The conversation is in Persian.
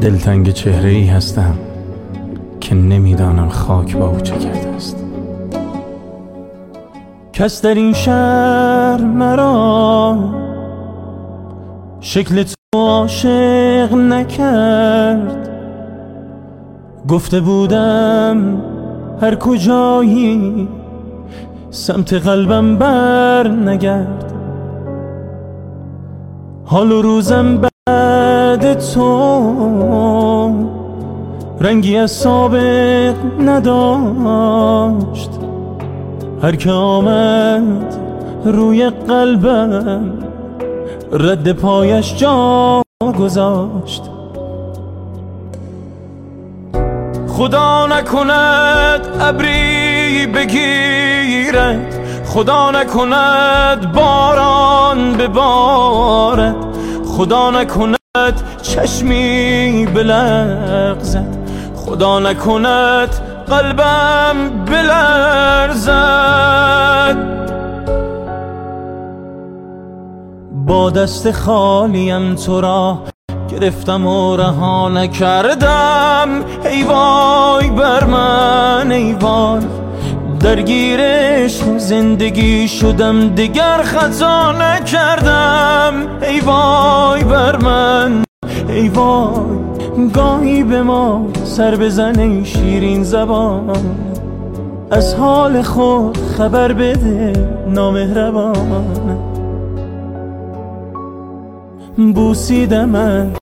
دلتنگ چهره‌ای هستم که نمیدانم خاک با او چه کرده است. کس در این شهر مرا شکل تو عاشق نکرد. گفته بودم هر کجایی سمت قلبم بر نگرد. حال و روزم بعد تو رنگی از سابق نداشت. هر که آمد روی قلبم رد پایش جا گذاشت. خدا نکند ابری بگیرد، خدا نکند باران ببارد، خدا نکند چشمی بلغزد، خدا نکند قلبم بلرزد. با دست خالیم تو را گرفتم و رها نکردم. ای وای بر من ای وای، درگیر عشق زندگی شدم دیگر خطا نکردم. ای وای بر من ای وای، گاهی به ما سر بزن ای شیرین زبان، از حال خود خبر بده نامهربان. بوسیدمت